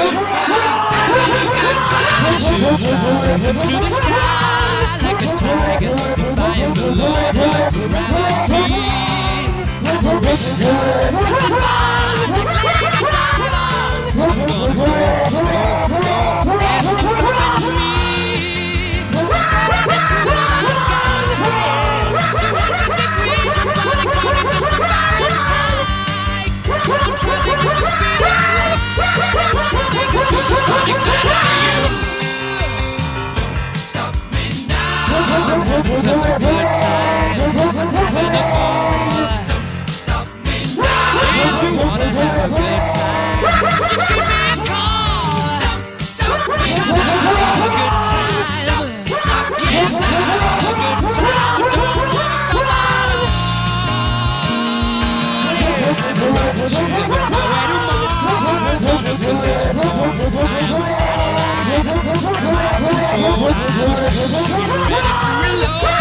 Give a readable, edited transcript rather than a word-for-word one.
good time, having a good time. Shoots right up to the sky like a tiger, defying the laws of gravity. Racing high, racing by, like a diamond. I'm gonna go, as it's stopping me. The sky is red, 200 degrees, just like going Mr. Fahrenheit. I'm traveling with the speed of light, like a supersonic man out of you. Don't stop me now. I'm having such a good time. I'm having a ball. Don't stop me now. If you wanna have a good time, just give me a call. Don't stop me now. Have a good time. Don't stop me now. Yes, have a good time. Don't wanna stop at all. Yes, I'm riding to my way to Mars on a collision course. I'm a satellite. I'm out of control. I'm a 6 ready to reload.